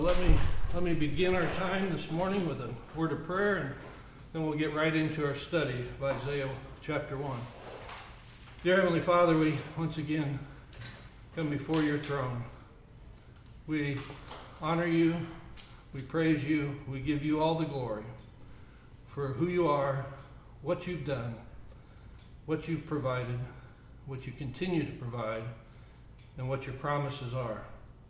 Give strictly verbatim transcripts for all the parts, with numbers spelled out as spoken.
Let me let me begin our time this morning with a word of prayer, and then we'll get right into our study of Isaiah chapter one. Dear Heavenly Father, we once again come before your throne. We honor you, we praise you, we give you all the glory for who you are, what you've done, what you've provided, what you continue to provide, and what your promises are.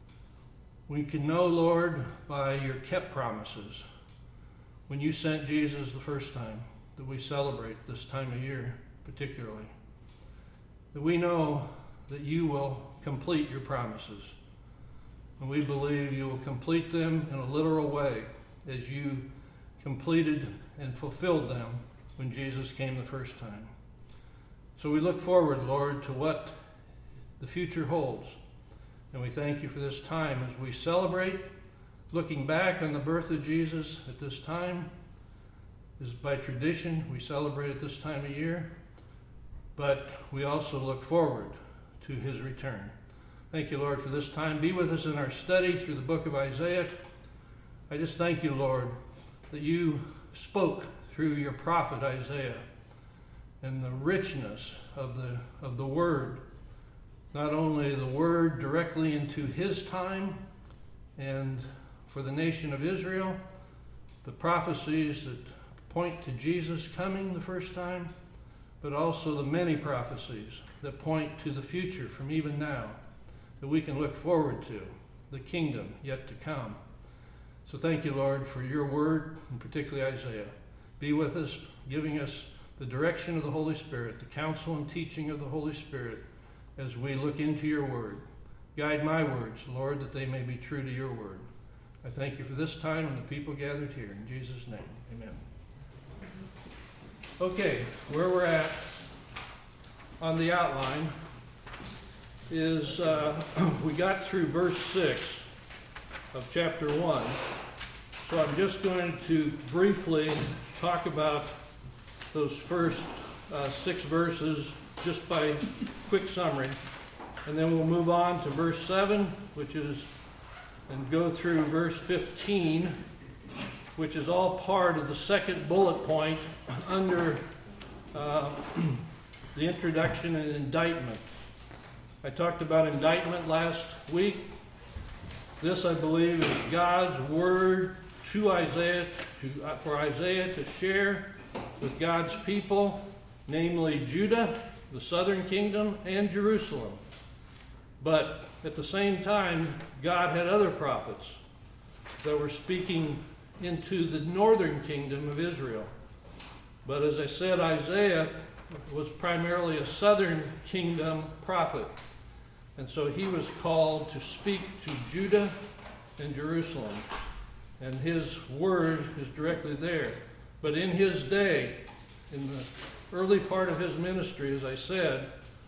We can know, Lord, by your kept promises, when you sent Jesus the first time, that we celebrate this time of year particularly, that we know that you will complete your promises. And we believe you will complete them in a literal way as you completed and fulfilled them when Jesus came the first time. So we look forward, Lord, to what the future holds. And we thank you for this time as we celebrate, looking back on the birth of Jesus at this time. Is by tradition, we celebrate at this time of year, but we also look forward to his return. Thank you, Lord, for this time. Be with us in our study through the book of Isaiah. I just thank you, Lord, that you spoke through your prophet Isaiah and the richness of the of the word. Not only the word directly into his time and for the nation of Israel, the prophecies that point to Jesus coming the first time, but also the many prophecies that point to the future from even now that we can look forward to, the kingdom yet to come. So thank you, Lord, for your word, and particularly Isaiah. Be with us, giving us the direction of the Holy Spirit, the counsel and teaching of the Holy Spirit, as we look into your word. Guide my words, Lord, that they may be true to your word. I thank you for this time and the people gathered here. In Jesus' name, amen. Okay, where we're at on the outline is uh, we got through verse six of chapter one. So I'm just going to briefly talk about those first uh, six verses just by quick summary, and then we'll move on to verse seven, which is, and go through verse fifteen, which is all part of the second bullet point under uh, the introduction and indictment. I talked about indictment last week. This, I believe, is God's word to Isaiah, to, uh, for Isaiah to share with God's people, namely Judah, the southern kingdom, and Jerusalem. But at the same time, God had other prophets that were speaking into the northern kingdom of Israel. But as I said, Isaiah was primarily a southern kingdom prophet. And so he was called to speak to Judah and Jerusalem. And his word is directly there. But in his day, in the early part of his ministry, as I said,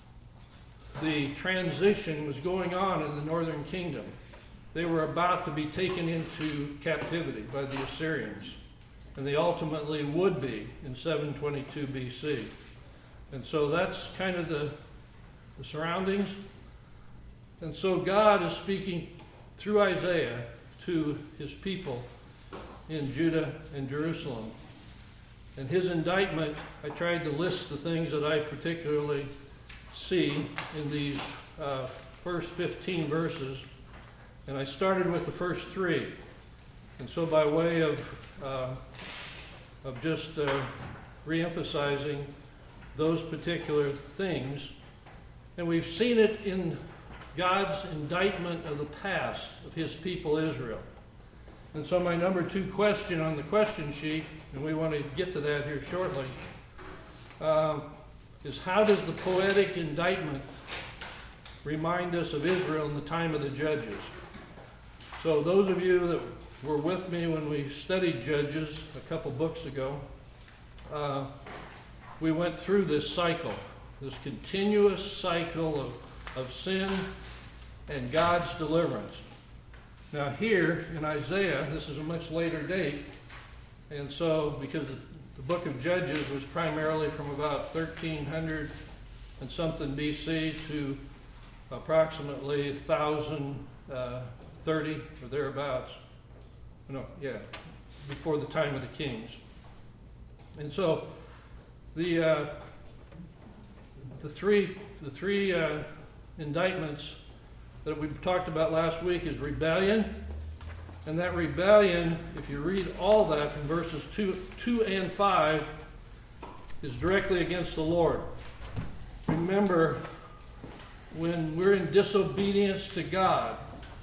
the transition was going on in the northern kingdom. They were about to be taken into captivity by the Assyrians, and they ultimately would be in seven twenty-two B C. And so that's kind of the, the surroundings. And so God is speaking through Isaiah to his people in Judah and Jerusalem. And his indictment, I tried to list the things that I particularly see in these uh, first fifteen verses. And I started with the first three. And so by way of, uh, of just uh, re-emphasizing those particular things, and we've seen it in God's indictment of the past of his people Israel. And so my number two question on the question sheet, and we want to get to that here shortly, uh, is how does the poetic indictment remind us of Israel in the time of the Judges? So those of you that were with me when we studied Judges a couple books ago, uh, we went through this cycle, this continuous cycle of, of sin and God's deliverance. Now here in Isaiah, this is a much later date, and so because the, the book of Judges was primarily from about thirteen hundred and something B C to approximately one thousand thirty or thereabouts. No, yeah, before the time of the kings. And so the uh, the three the three uh, indictments that we talked about last week is rebellion, and that rebellion, if you read all that from verses two two and five, is directly against the Lord. Remember, when we're in disobedience to God,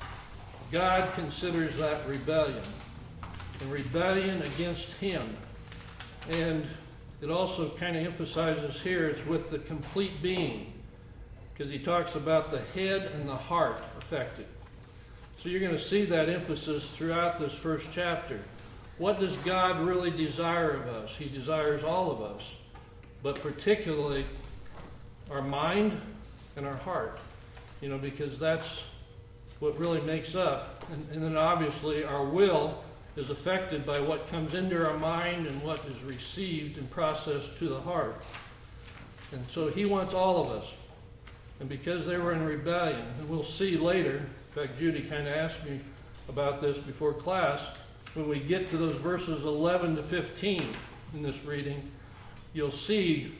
God considers that rebellion, and rebellion against Him. And it also kind of emphasizes here it's with the complete being, because he talks about the head and the heart affected. So you're going to see that emphasis throughout this first chapter. What does God really desire of us? He desires all of us, but particularly our mind and our heart, you know, because that's what really makes up. And, and then obviously our will is affected by what comes into our mind and what is received and processed to the heart. And so he wants all of us. And because they were in rebellion, and we'll see later, in fact, Judy kind of asked me about this before class, when we get to those verses eleven to fifteen in this reading, you'll see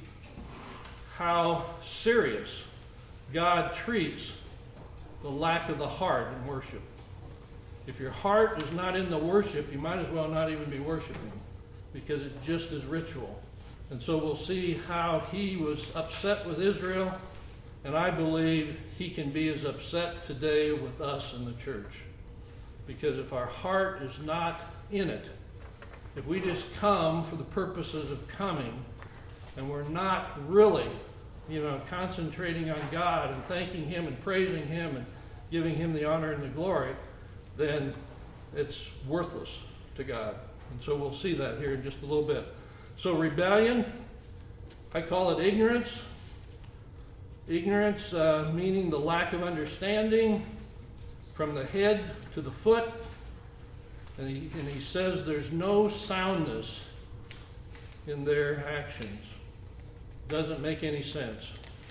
how serious God treats the lack of the heart in worship. If your heart is not in the worship, you might as well not even be worshiping, because it just is ritual. And so we'll see how he was upset with Israel, and I believe he can be as upset today with us in the church. Because if our heart is not in it, if we just come for the purposes of coming, and we're not really, you know, concentrating on God and thanking him and praising him and giving him the honor and the glory, then it's worthless to God. And so we'll see that here in just a little bit. So rebellion, I call it ignorance. Ignorance uh, meaning the lack of understanding from the head to the foot. And he, and he says there's no soundness in their actions. Doesn't make any sense.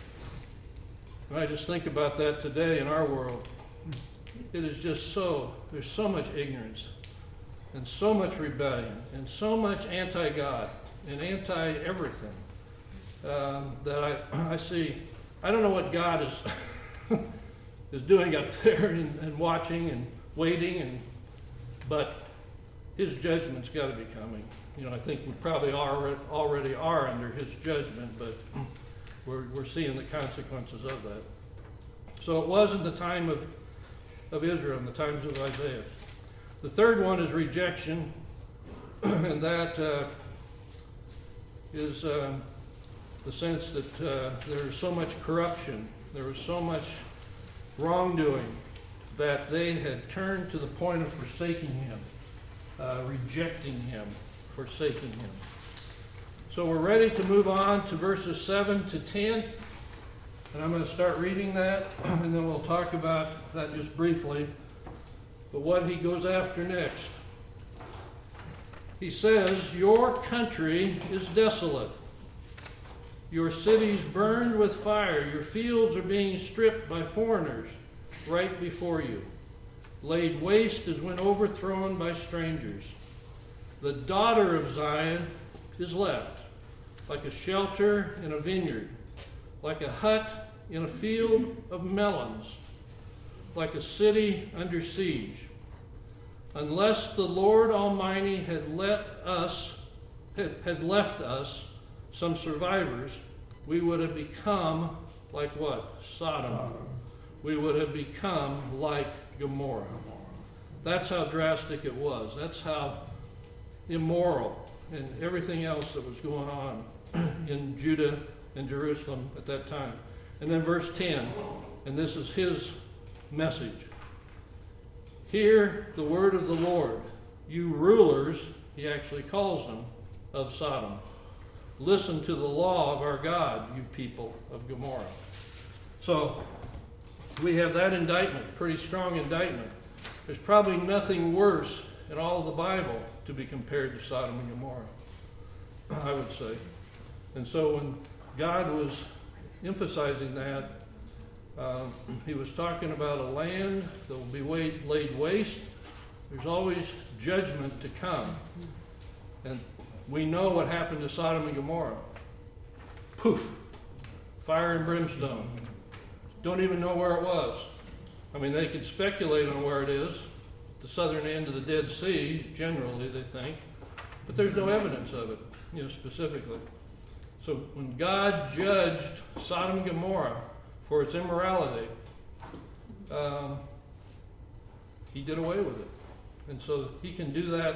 And I just think about that today in our world. It is just so, there's so much ignorance and so much rebellion and so much anti-God and anti-everything um, that I, I see. I don't know what God is is doing up there and, and watching and waiting, and but his judgment's got to be coming. You know, I think we probably are, already are under his judgment, but we're, we're seeing the consequences of that. So it was in the time of, of Israel, in the times of Isaiah. The third one is rejection, and that uh, is uh, the sense that uh, there is so much corruption, there was so much wrongdoing, that they had turned to the point of forsaking him, uh, rejecting him, forsaking him. So we're ready to move on to verses seven to ten, and I'm going to start reading that, and then we'll talk about that just briefly. But what he goes after next. He says, "Your country is desolate. Your cities burned with fire. Your fields are being stripped by foreigners right before you, laid waste as when overthrown by strangers. The daughter of Zion is left, like a shelter in a vineyard, like a hut in a field of melons, like a city under siege. Unless the Lord Almighty had let us, had, had left us some survivors, we would have become like what? Sodom. Sodom. We would have become like Gomorrah." That's how drastic it was. That's how immoral and everything else that was going on in Judah and Jerusalem at that time. And then verse ten, and this is his message. "Hear the word of the Lord, you rulers," he actually calls them, "of Sodom. Listen to the law of our God, you people of Gomorrah." So we have that indictment, pretty strong indictment. There's probably nothing worse in all of the Bible to be compared to Sodom and Gomorrah, I would say. And so when God was emphasizing that, uh, he was talking about a land that will be laid waste, There's always judgment to come. And we know what happened to Sodom and Gomorrah. Poof! Fire and brimstone. Don't even know where it was. I mean, they could speculate on where it is. The southern end of the Dead Sea, generally, they think. But there's no evidence of it, you know, specifically. So when God judged Sodom and Gomorrah for its immorality, um, he did away with it. And so he can do that.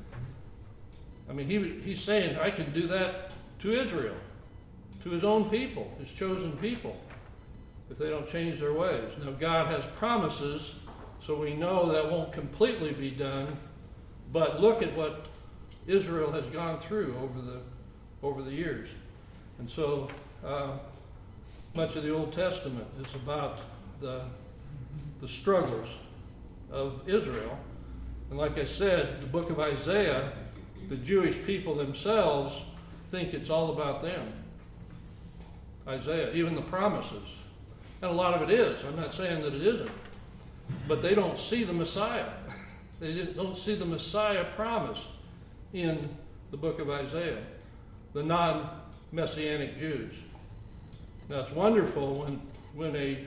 I mean, he he's saying, I can do that to Israel, to his own people, his chosen people, if they don't change their ways. Now, God has promises, so we know that won't completely be done. But look at what Israel has gone through over the over the years. And so uh, much of the Old Testament is about the, the struggles of Israel. And like I said, the book of Isaiah, the Jewish people themselves think it's all about them. Isaiah, even the promises. And a lot of it is. I'm not saying that it isn't. But they don't see the Messiah. They don't see the Messiah promised in the book of Isaiah. The non-Messianic Jews. Now it's wonderful when, when a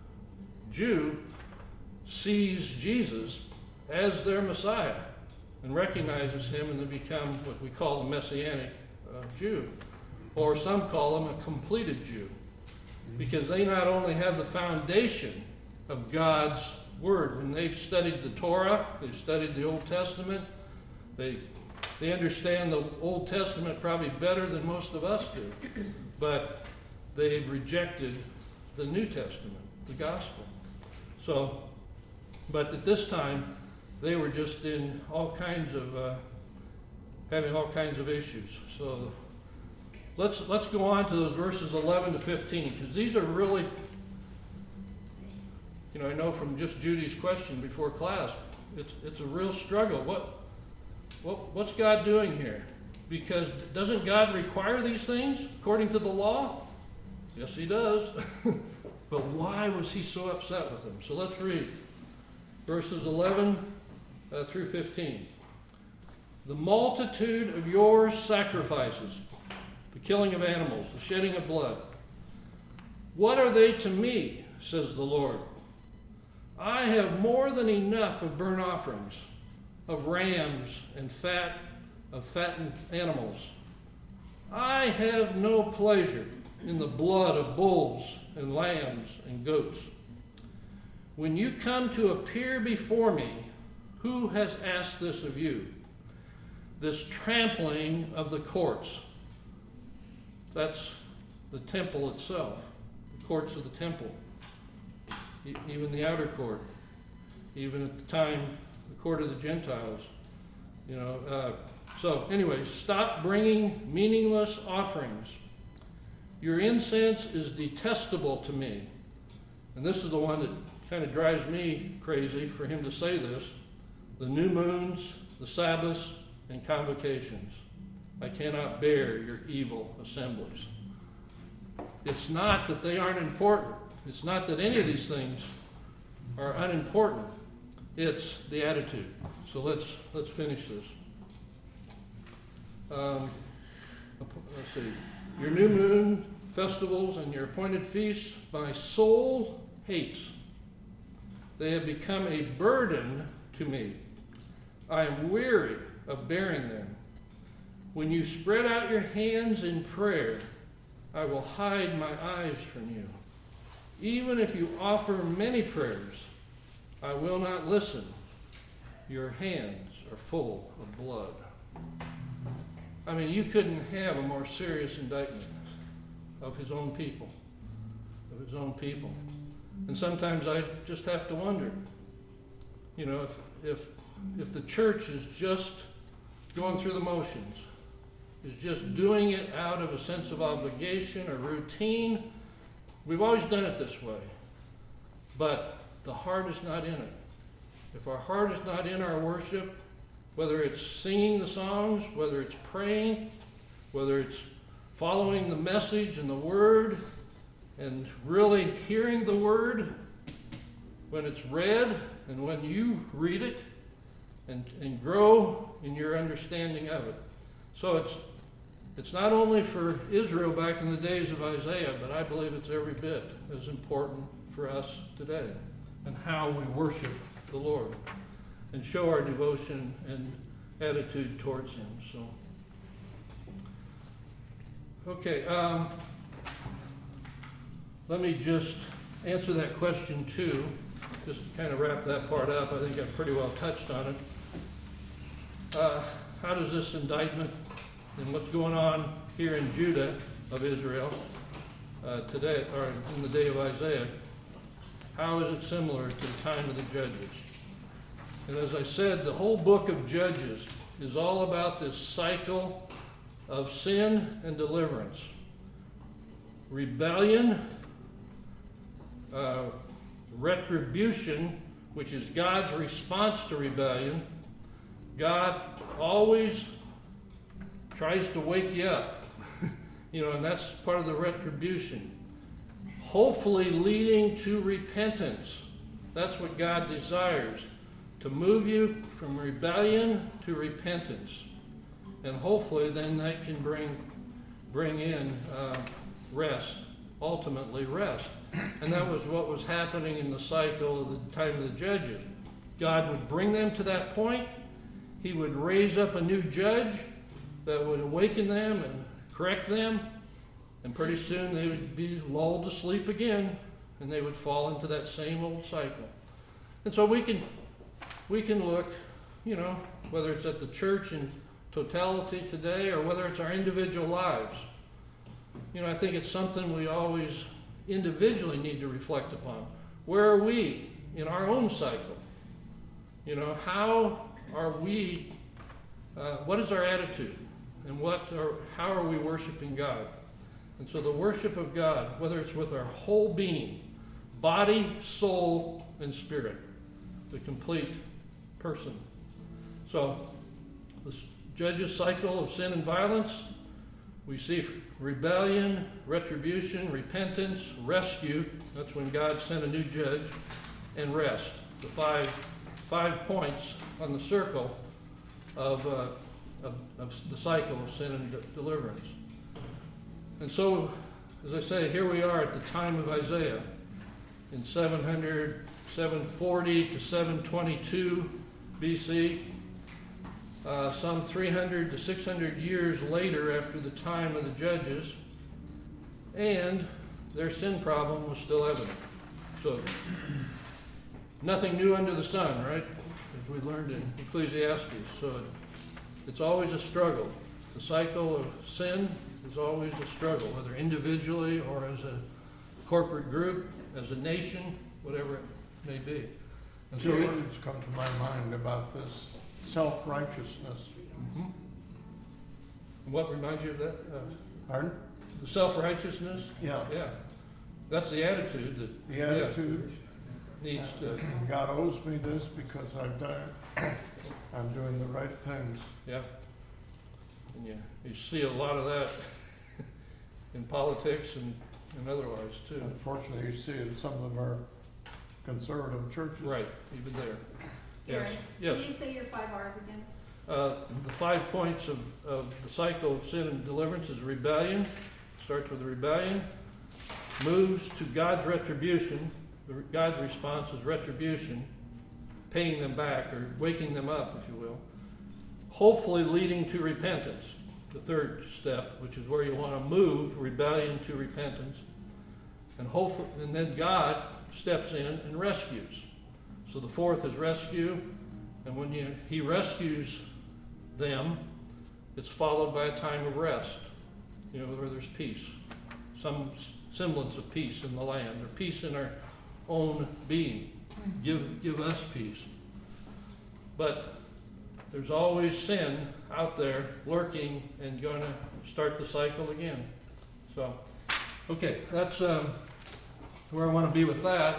Jew sees Jesus as their Messiah and recognizes him, and they become what we call a Messianic uh, Jew. Or some call him a completed Jew. Because they not only have the foundation of God's Word. When they've studied the Torah, they've studied the Old Testament, they they understand the Old Testament probably better than most of us do. But they've rejected the New Testament, the Gospel. So, but at this time, they were just in all kinds of, uh, having all kinds of issues. So let's let's go on to those verses eleven to fifteen, because these are really, you know, I know from just Judy's question before class, it's it's a real struggle. What what what's God doing here? Because doesn't God require these things according to the law? Yes, he does. But why was he so upset with them? So let's read verses eleven uh, through fifteen. The multitude of your sacrifices, the killing of animals, the shedding of blood, what are they to me, says the Lord? I have more than enough of burnt offerings, of rams and fat of fattened animals. I have no pleasure in the blood of bulls and lambs and goats. When you come to appear before me, who has asked this of you? This trampling of the courts. That's the temple itself, the courts of the temple. E- even the outer court, even at the time, the court of the Gentiles. You know. Uh, so anyway, stop bringing meaningless offerings. Your incense is detestable to me. And this is the one that kind of drives me crazy for him to say this. The new moons, the Sabbaths, and convocations. I cannot bear your evil assemblies. It's not that they aren't important. It's not that any of these things are unimportant. It's the attitude. So let's let's finish this. Um, let's see. Your new moon festivals and your appointed feasts, my soul hates. They have become a burden to me. I am weary of bearing them. When you spread out your hands in prayer, I will hide my eyes from you. Even if you offer many prayers, I will not listen. Your hands are full of blood. I mean, you couldn't have a more serious indictment of his own people, of his own people. And sometimes I just have to wonder, you know, if if if the church is just going through the motions, is just doing it out of a sense of obligation or routine. We've always done it this way. But the heart is not in it. If our heart is not in our worship, whether it's singing the songs, whether it's praying, whether it's following the message and the word, and really hearing the word when it's read and when you read it, and, and grow in your understanding of it. So it's it's not only for Israel back in the days of Isaiah, but I believe it's every bit as important for us today, and how we worship the Lord and show our devotion and attitude towards Him. So, okay, um, let me just answer that question too. Just to kind of wrap that part up. I think I pretty well touched on it. Uh, how does this indictment and what's going on here in Judah of Israel uh, today, or in the day of Isaiah, how is it similar to the time of the Judges? And as I said, the whole book of Judges is all about this cycle of sin and deliverance. Rebellion, uh, retribution, which is God's response to rebellion. God always tries to wake you up, you know, and that's part of the retribution. Hopefully leading to repentance. That's what God desires, to move you from rebellion to repentance. And hopefully then that can bring, bring in uh, rest, ultimately rest. And that was what was happening in the cycle of the time of the Judges. God would bring them to that point. He would raise up a new judge that would awaken them and correct them. And pretty soon they would be lulled to sleep again, and they would fall into that same old cycle. And so we can, we can look, you know, whether it's at the church in totality today or whether it's our individual lives. You know, I think it's something we always individually need to reflect upon. Where are we in our own cycle? You know, how are we, uh, what is our attitude? And what are, how are we worshiping God? And so the worship of God, whether it's with our whole being, body, soul, and spirit, the complete person. So this Judges cycle of sin and violence, we see rebellion, retribution, repentance, rescue. That's when God sent a new judge, and rest. The five five points on the circle of, uh, of, of the cycle of sin and de- deliverance. And so, as I say, here we are at the time of Isaiah in seven hundred, seven forty to seven twenty-two B C. Uh, some three hundred to six hundred years later after the time of the Judges, and their sin problem was still evident. So, nothing new under the sun, right? As we learned in Ecclesiastes. So, it's always a struggle. The cycle of sin is always a struggle, whether individually or as a corporate group, as a nation, whatever it may be. And Two so we, words come to my mind about this. Self-righteousness. Mm-hmm. What reminds you of that? Uh, Pardon? the self-righteousness? Yeah. Yeah. That's the attitude that The attitude. yeah, needs to. God owes me this because I've done, I'm doing the right things. Yeah. And you, you see a lot of that in politics and, and otherwise too. Unfortunately, you see it in some of our conservative churches. Right, even there. Yes. Gary, Yes. can you say your five R's again? Uh, the five points of, of the cycle of sin and deliverance is rebellion. Starts with rebellion. Moves to God's retribution. The, God's response is retribution. Paying them back or waking them up, if you will. Hopefully leading to repentance. The third step, which is where you want to move rebellion to repentance. And hopefully, and then God steps in and rescues. So the fourth is rescue, and when you, he rescues them, it's followed by a time of rest, you know, where there's peace, some semblance of peace in the land, or peace in our own being. Give, give us peace. But there's always sin out there lurking and going to start the cycle again. So, okay, that's um, where I want to be with that.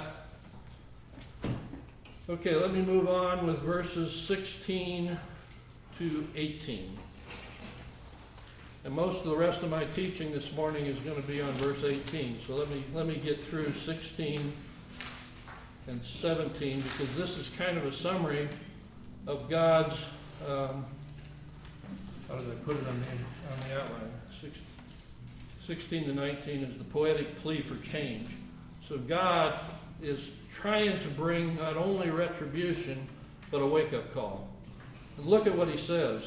Okay, let me move on with verses sixteen to eighteen. And most of the rest of my teaching this morning is going to be on verse eighteen. So let me let me get through sixteen and seventeen, because this is kind of a summary of God's, um, how did I put it on the, on the outline? Six, sixteen to nineteen is the poetic plea for change. So God is trying to bring not only retribution, but a wake-up call. And look at what he says.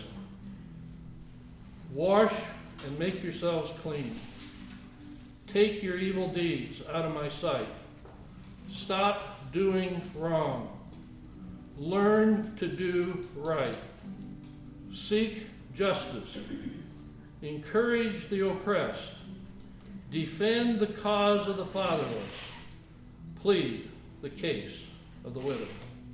Wash and make yourselves clean. Take your evil deeds out of my sight. Stop doing wrong. Learn to do right. Seek justice. Encourage the oppressed. Defend the cause of the fatherless. Plead the case of the widow.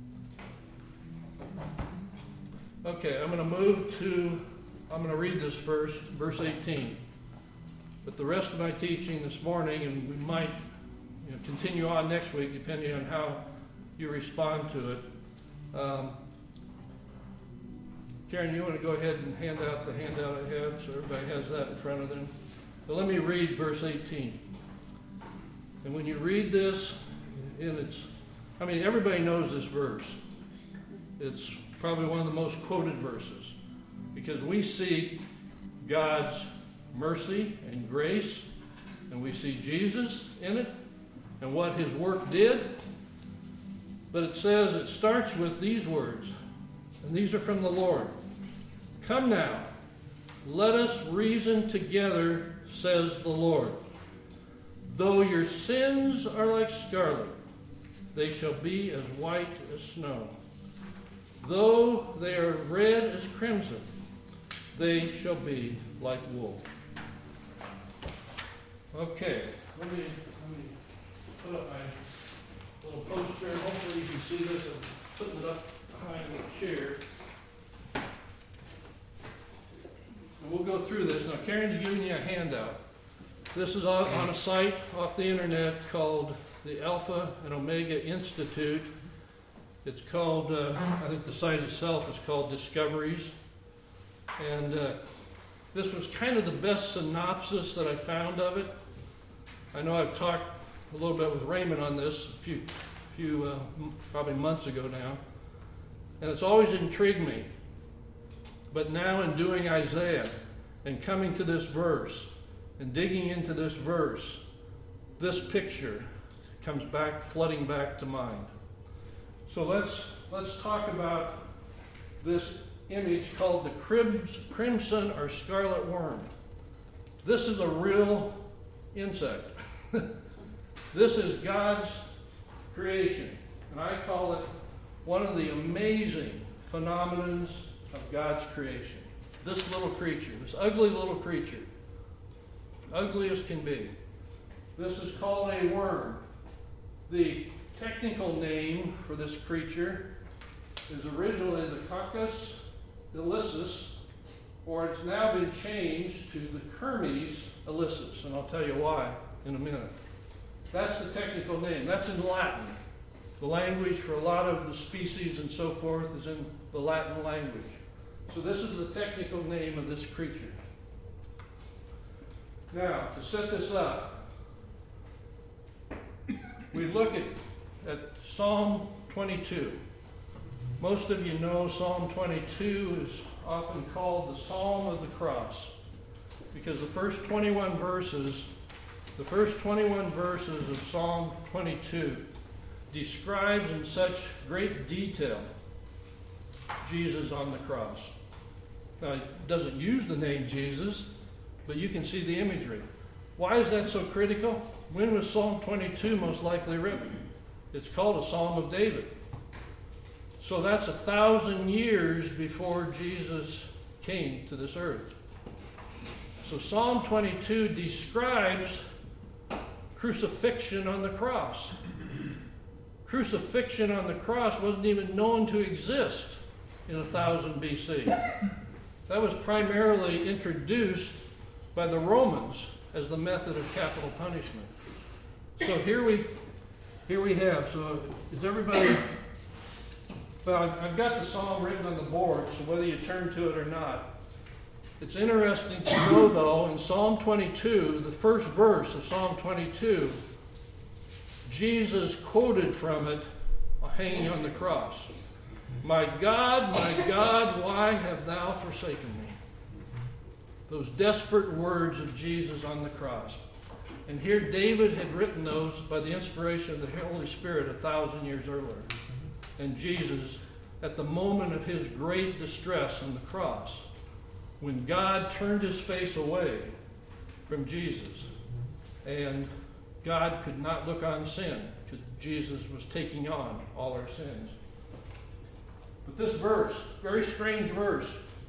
Okay, I'm going to move to, I'm going to read this first, verse eighteen. But the rest of my teaching this morning, and we might you know, continue on next week depending on how you respond to it. Um, Karen, you want to go ahead and hand out the handout I have so everybody has that in front of them? But let me read verse eighteen. And when you read this, and it's, I mean, everybody knows this verse. It's probably one of the most quoted verses because we see God's mercy and grace, and we see Jesus in it and what his work did. But it says, it starts with these words, and these are from the Lord. Come now, let us reason together, says the Lord. Though your sins are like scarlet, they shall be as white as snow. Though they are red as crimson, they shall be like wool. Okay, let me, let me put up my little poster. Hopefully you can see this. I'm putting it up behind the chair. And we'll go through this. Now, Karen's giving you a handout. This is on a site off the internet called the Alpha and Omega Institute. It's called, uh, I think the site itself is called Discoveries. And uh, this was kind of the best synopsis that I found of it. I know I've talked a little bit with Raymond on this a few, few uh, m- probably months ago now. And it's always intrigued me. But now in doing Isaiah and coming to this verse and digging into this verse, this picture comes back, flooding back to mind. So let's let's talk about this image called the crimson or scarlet worm. This is a real insect. This is God's creation, and I call it one of the amazing phenomenons of God's creation. This little creature, this ugly little creature, ugly as can be. This is called a worm. The technical name for this creature is originally the Coccus ilicis, or it's now been changed to the Kermes ilicis, and I'll tell you why in a minute. That's the technical name. That's in Latin. The language for a lot of the species and so forth is in the Latin language. So this is the technical name of this creature. Now, to set this up, we look at, at Psalm twenty-two. Most of you know Psalm twenty-two is often called the Psalm of the Cross because the first twenty-one verses, the first twenty-one verses of Psalm twenty-two describes in such great detail Jesus on the cross. Now, it doesn't use the name Jesus, but you can see the imagery. Why is that so critical? When was Psalm twenty-two most likely written? It's called a Psalm of David. So that's a thousand years before Jesus came to this earth. So Psalm twenty-two describes crucifixion on the cross. Crucifixion on the cross wasn't even known to exist in one thousand B C. That was primarily introduced by the Romans as the method of capital punishment. So here we here we have. So is everybody... Well, I've got the psalm written on the board, so whether you turn to it or not. It's interesting to know, though, in Psalm twenty-two, the first verse of Psalm twenty-two, Jesus quoted from it hanging on the cross. My God, my God, why have thou forsaken me? Those desperate words of Jesus on the cross. And here David had written those by the inspiration of the Holy Spirit a thousand years earlier. And Jesus, at the moment of his great distress on the cross, when God turned his face away from Jesus, and God could not look on sin because Jesus was taking on all our sins. But this verse, very strange verse,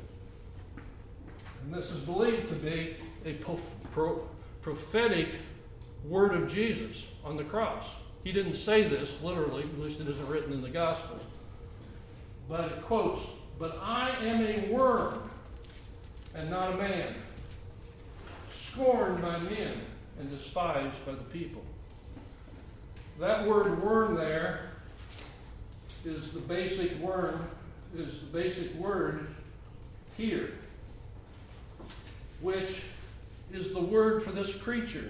and this is believed to be a pro- pro- prophetic word of Jesus on the cross. He didn't say this literally, at least it isn't written in the Gospels. But it quotes, "But I am a worm and not a man, scorned by men and despised by the people." That word worm there is the basic worm, is the basic word here, which is the word for this creature.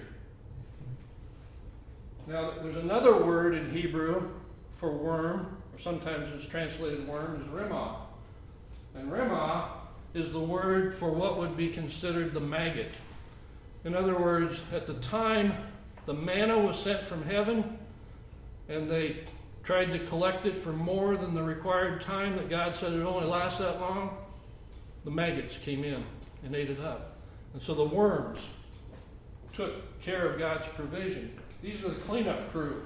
Now, there's another word in Hebrew for worm, or sometimes it's translated worm, is remah. And remah is the word for what would be considered the maggot. In other words, at the time the manna was sent from heaven, and they tried to collect it for more than the required time that God said it would only last that long, the maggots came in and ate it up. And so the worms took care of God's provision. These are the cleanup crew.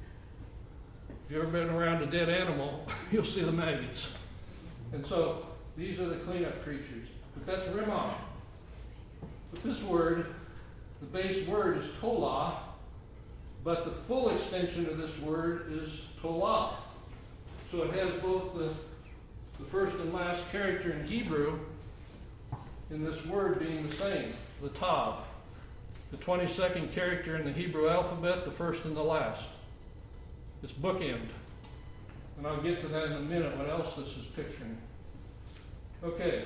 If you've ever been around a dead animal, you'll see the maggots. And so these are the cleanup creatures. But that's remah. But this word, the base word is tolah, but the full extension of this word is tolah. So it has both the, the first and last character in Hebrew in this word being the same, the tav. The twenty-second character in the Hebrew alphabet, the first and the last. It's bookend. And I'll get to that in a minute, what else this is picturing. Okay.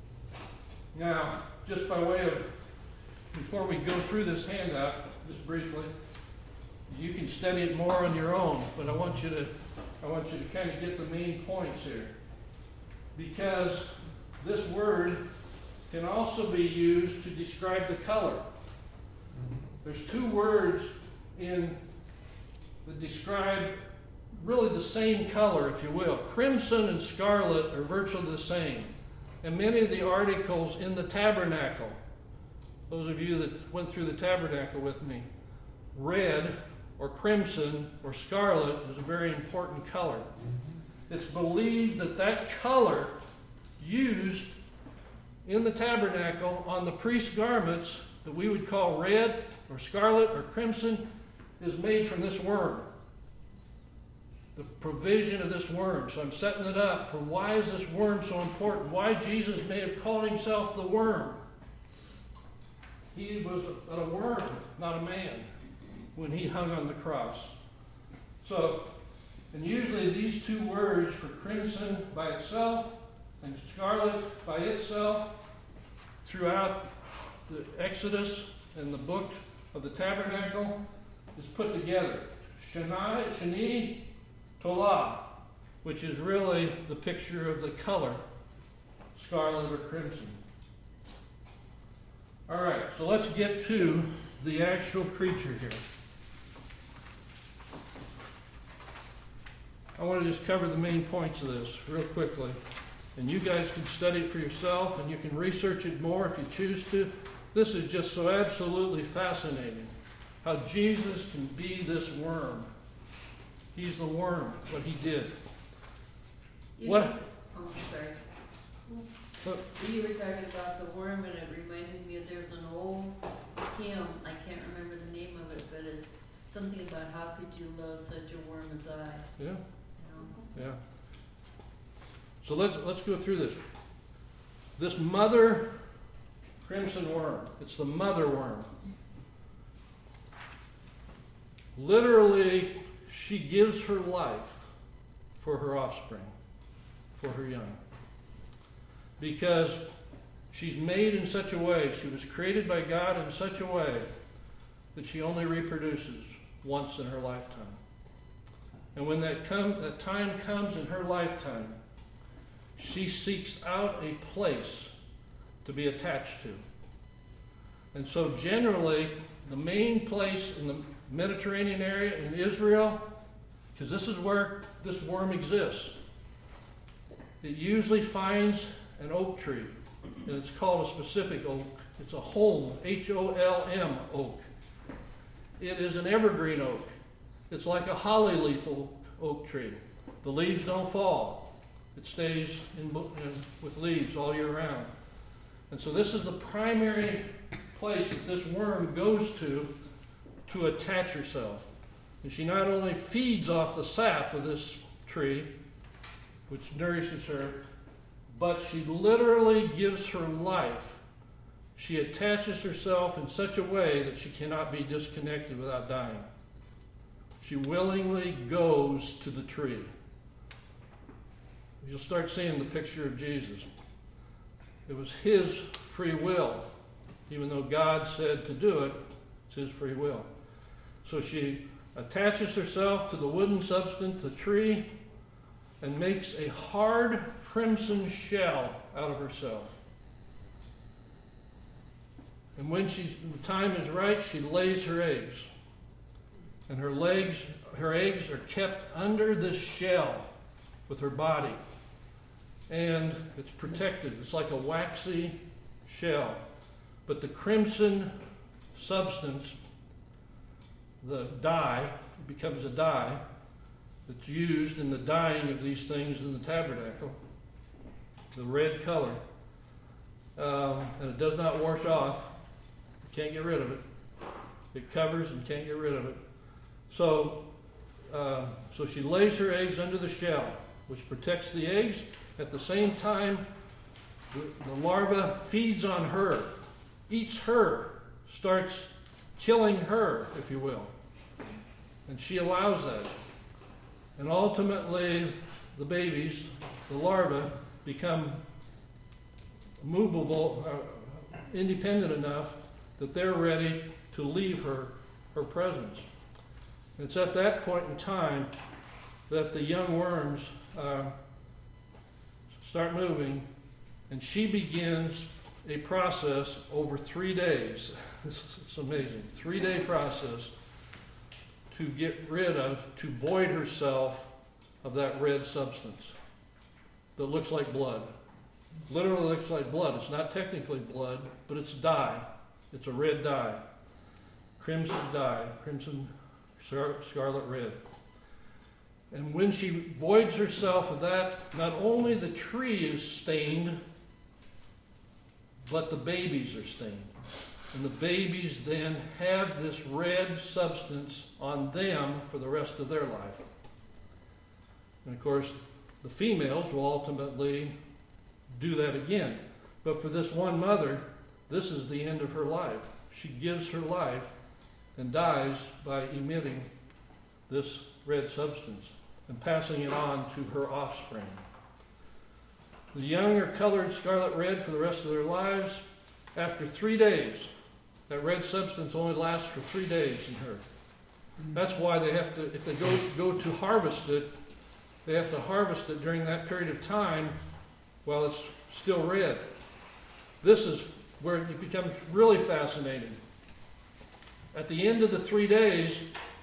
Now, just by way of, before we go through this handout, just briefly, you can study it more on your own, but I want you to, I want you to kind of get the main points here. Because this word can also be used to describe the color. There's two words in that describe really the same color, if you will. Crimson and scarlet are virtually the same. And many of the articles in the tabernacle, those of you that went through the tabernacle with me, red or crimson or scarlet is a very important color. It's believed that that color used in the tabernacle on the priest's garments that we would call red or scarlet or crimson is made from this worm. The provision of this worm. So I'm setting it up for why is this worm so important? Why Jesus may have called himself the worm. He was a, a worm, not a man, when he hung on the cross. So, and usually these two words for crimson by itself and scarlet by itself throughout the Exodus and the book of the tabernacle is put together. Shani, Shani, Tolah, which is really the picture of the color, scarlet or crimson. All right, so let's get to the actual creature here. I want to just cover the main points of this real quickly. And you guys can study it for yourself, and you can research it more if you choose to. This is just so absolutely fascinating, how Jesus can be this worm. He's the worm, what he did. You What? know- oh, I'm sorry. Look. You were talking about the worm, and it reminded me of there's an old hymn. I can't remember the name of it, but it's something about how could you love such a worm as I. Yeah, You know? yeah. So let's let's go through this. This mother crimson worm. It's the mother worm. Literally, she gives her life for her offspring, for her young. Because she's made in such a way, she was created by God in such a way that she only reproduces once in her lifetime. And when that, come, that time comes in her lifetime, she seeks out a place to be attached to. And so generally, the main place in the Mediterranean area in Israel, because this is where this worm exists, it usually finds an oak tree, and it's called a specific oak. It's a holm, H O L M oak. It is an evergreen oak. It's like a holly leaf oak, oak tree. The leaves don't fall. It stays in, in, with leaves all year round. And so this is the primary place that this worm goes to to attach herself. And she not only feeds off the sap of this tree, which nourishes her, but she literally gives her life. She attaches herself in such a way that she cannot be disconnected without dying. She willingly goes to the tree. You'll start seeing the picture of Jesus. It was his free will. Even though God said to do it, it's his free will. So she attaches herself to the wooden substance, the tree, and makes a hard crimson shell out of herself. And when she's, the time is right, she lays her eggs. And her legs, her eggs are kept under this shell with her body. And it's protected. It's like a waxy shell. But the crimson substance, the dye, becomes a dye that's used in the dyeing of these things in the tabernacle. The red color. Um, and it does not wash off. You can't get rid of it. It covers and can't get rid of it. So, uh, so she lays her eggs under the shell, which protects the eggs. At the same time, the, the larva feeds on her, eats her, starts killing her, if you will. And she allows that. And ultimately, the babies, the larvae, become movable, uh, independent enough that they're ready to leave her, her presence. It's at that point in time that the young worms uh, start moving, and she begins a process over three days. This is it's amazing. Three-day process to get rid of, to void herself of that red substance that looks like blood. Literally looks like blood. It's not technically blood, but it's dye. It's a red dye. Crimson dye. Crimson scarlet red. And when she voids herself of that, not only the tree is stained, but the babies are stained. And the babies then have this red substance on them for the rest of their life. And of course, the females will ultimately do that again. But for this one mother, this is the end of her life. She gives her life and dies by emitting this red substance and passing it on to her offspring. The young are colored scarlet red for the rest of their lives. After three days, that red substance only lasts for three days in her. That's why they have to, if they go, go to harvest it, they have to harvest it during that period of time while it's still red. This is where it becomes really fascinating. At the end of the three days,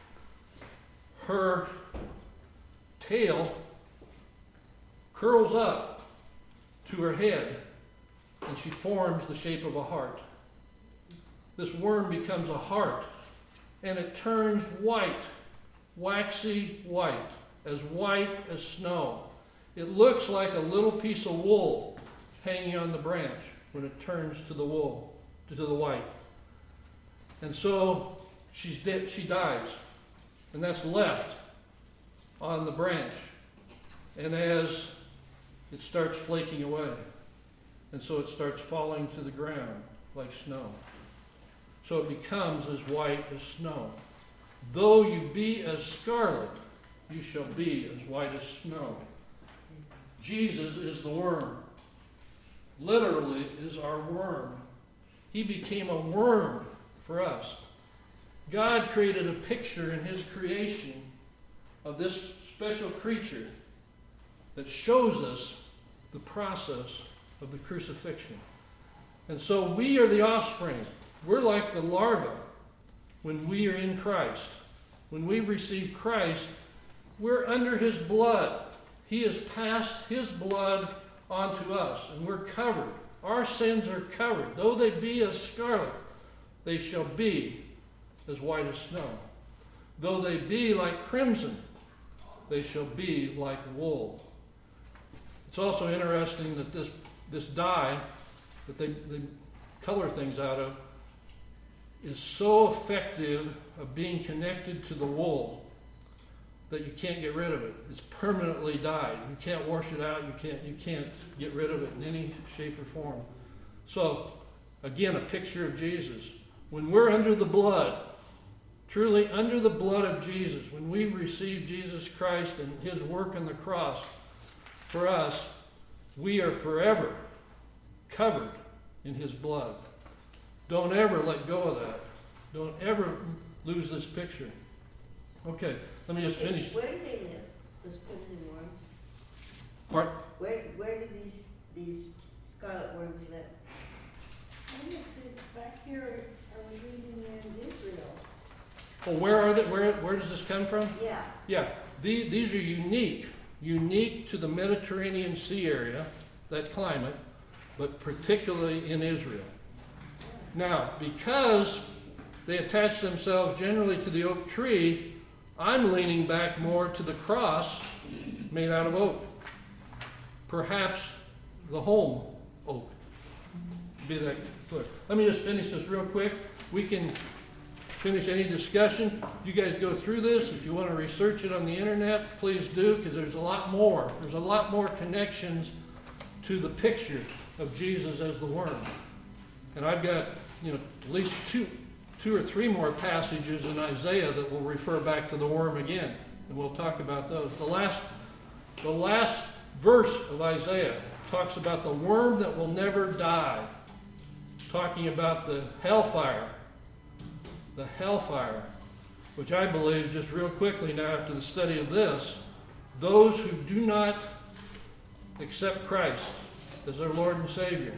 her tail curls up to her head, and she forms the shape of a heart. This worm becomes a heart, and it turns white, waxy white, as white as snow. It looks like a little piece of wool hanging on the branch when it turns to the wool, to the white. And so she's dead, she dies, and that's left on the branch. And as it starts flaking away, and so it starts falling to the ground like snow. So it becomes as white as snow. Though you be as scarlet, you shall be as white as snow. Jesus is the worm. Literally is our worm. He became a worm for us. God created a picture in his creation of this special creature that shows us the process of the crucifixion. And so we are the offspring. We're like the larva when we are in Christ. When we receive Christ, we're under his blood. He has passed his blood onto us, and we're covered. Our sins are covered. Though they be as scarlet, they shall be as white as snow. Though they be like crimson, they shall be like wool. It's also interesting that this, this dye that they, they color things out of is so effective of being connected to the wool that you can't get rid of it. It's permanently dyed. You can't wash it out. You can't, you can't get rid of it in any shape or form. So, again, a picture of Jesus. When we're under the blood, truly under the blood of Jesus, when we've received Jesus Christ and his work on the cross for us, we are forever covered in his blood. Don't ever let go of that. Don't ever lose this picture. Okay, let me just finish. Where do they live, those crimson worms? Part, Where, where do these, these scarlet worms live? I think it's back here, I was reading in Israel. well, where are they? Where, where does this come from? Yeah. Yeah, the, these are unique, unique to the Mediterranean Sea area, that climate, but particularly in Israel. Now, because they attach themselves generally to the oak tree, I'm leaning back more to the cross made out of oak. Perhaps the home oak. To be that clear. Let me just finish this real quick. We can finish any discussion. You guys go through this. If you want to research it on the internet, please do, because there's a lot more. There's a lot more connections to the picture of Jesus as the worm. And I've got, you know, at least two, two or three more passages in Isaiah that will refer back to the worm again, and we'll talk about those. The last, the last verse of Isaiah talks about the worm that will never die, talking about the hellfire, the hellfire, which I believe, just real quickly now after the study of this, those who do not accept Christ as their Lord and Savior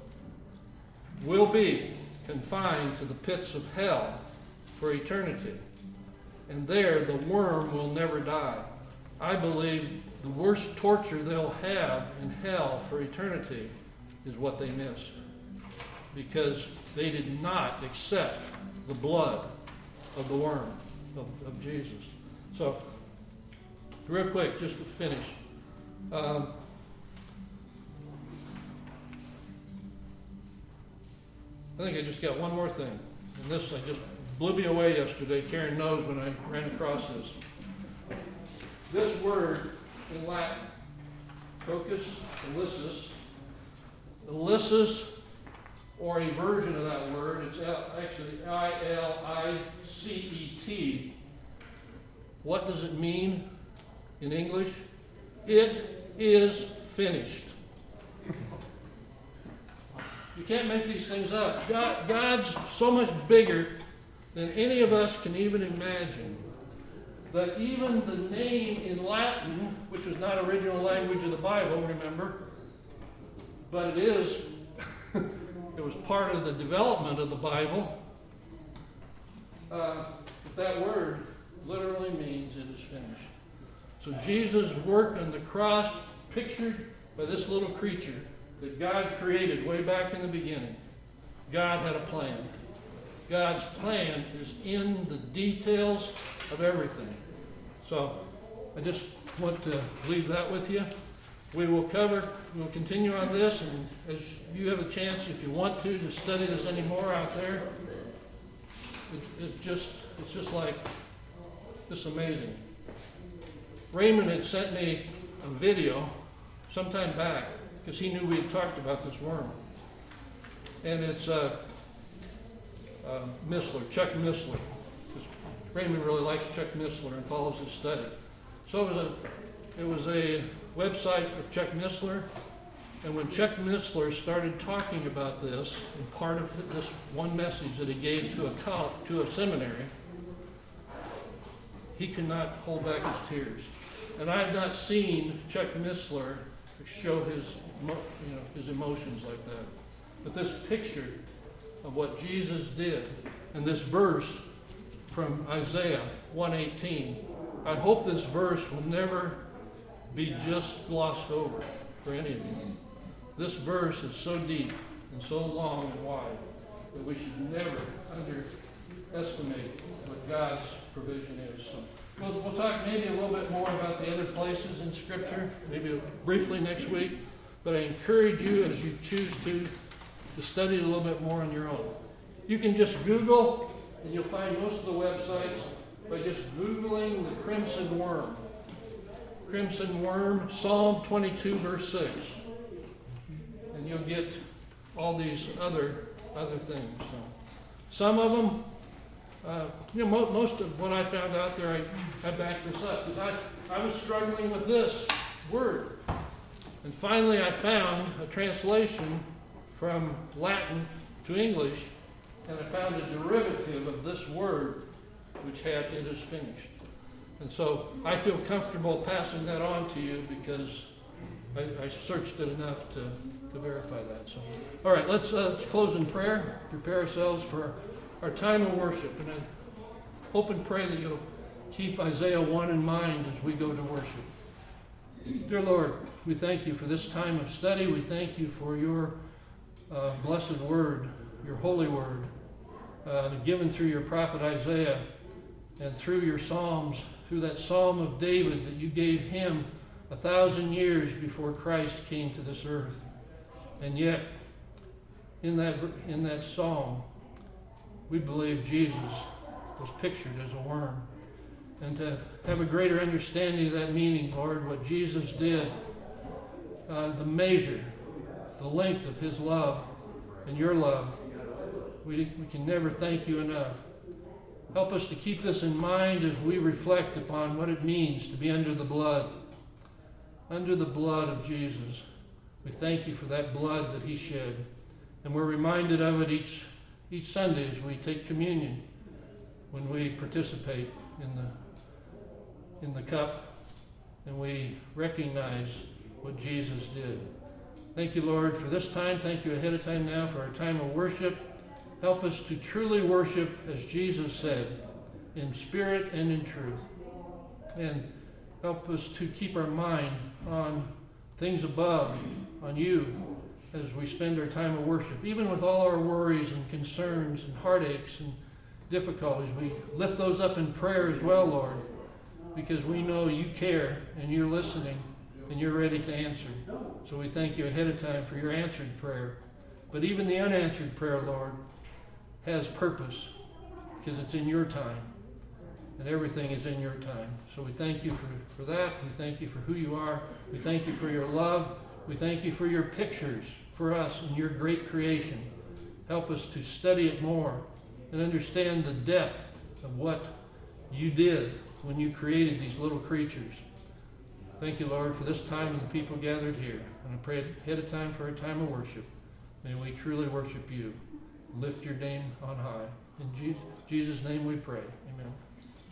will be confined to the pits of hell for eternity. And there the worm will never die. I believe the worst torture they'll have in hell for eternity is what they missed, because they did not accept the blood of the worm, of, of Jesus. So, real quick, just to finish. Um, I think I just got one more thing. And this, I just blew me away yesterday. Karen knows when I ran across this. This word in Latin, crocus illicus, illicus, or a version of that word, it's actually I L I C E T. What does it mean in English? It is finished. You can't make these things up. God, God's so much bigger than any of us can even imagine, that even the name in Latin, which was not original language of the Bible, remember, but it is, it was part of the development of the Bible, uh, but that word literally means it is finished. So Jesus' work on the cross, pictured by this little creature that God created way back in the beginning. God had a plan. God's plan is in the details of everything. So I just want to leave that with you. We will cover, we'll continue on this, and as you have a chance, if you want to, to study this any more out there, it, it's just, it's just like, it's amazing. Raymond had sent me a video sometime back, because he knew we had talked about this worm. And it's uh, uh, Missler, Chuck Missler. Raymond really likes Chuck Missler and follows his study. So it was a, it was a website for Chuck Missler, and when Chuck Missler started talking about this, and part of this one message that he gave to a college, to a seminary, he could not hold back his tears. And I have not seen Chuck Missler show his, mo- you know, his emotions like that. But this picture of what Jesus did, and this verse from Isaiah one eighteen, I hope this verse will never be just glossed over for any of you. This verse is so deep and so long and wide that we should never underestimate what God's provision is. So we'll, we'll talk maybe a little bit more about the other places in Scripture, maybe briefly next week, but I encourage you, as you choose to, to study it a little bit more on your own. You can just Google, and you'll find most of the websites by just Googling the crimson worm. Crimson worm, Psalm twenty-two, verse six. And you'll get all these other other things. So, some of them, uh, you know, mo- most of what I found out there, I, I backed this up. Because I, I was struggling with this word. And finally I found a translation from Latin to English, and I found a derivative of this word, which had "it is finished." And so I feel comfortable passing that on to you because I, I searched it enough to, to verify that. So, all right, let's, uh, let's close in prayer, prepare ourselves for our time of worship. And I hope and pray that you'll keep Isaiah one in mind as we go to worship. Dear Lord, we thank you for this time of study. We thank you for your uh, blessed word, your holy word, uh, given through your prophet Isaiah and through your Psalms, through that Psalm of David that you gave him a thousand years before Christ came to this earth. And yet, in that, in that Psalm, we believe Jesus was pictured as a worm. And to have a greater understanding of that meaning, Lord, what Jesus did, uh, the measure, the length of his love and your love, we, we can never thank you enough. Help us to keep this in mind as we reflect upon what it means to be under the blood, under the blood of Jesus. We thank you for that blood that he shed. And we're reminded of it each, each Sunday as we take communion, when we participate in the, in the cup, and we recognize what Jesus did. Thank you, Lord, for this time. Thank you ahead of time now for our time of worship. Help us to truly worship, as Jesus said, in spirit and in truth. And help us to keep our mind on things above, on you, as we spend our time of worship. Even with all our worries and concerns and heartaches and difficulties, we lift those up in prayer as well, Lord, because we know you care and you're listening and you're ready to answer. So we thank you ahead of time for your answered prayer. But even the unanswered prayer, Lord, has purpose because it's in your time, and everything is in your time. So we thank you for, for that. We thank you for who you are. We thank you for your love. We thank you for your pictures for us and your great creation. Help us to study it more and understand the depth of what you did when you created these little creatures. Thank you, Lord, for this time and the people gathered here. And I pray ahead of time for our time of worship. May we truly worship you. Lift your name on high. In Jesus' name we pray. Amen.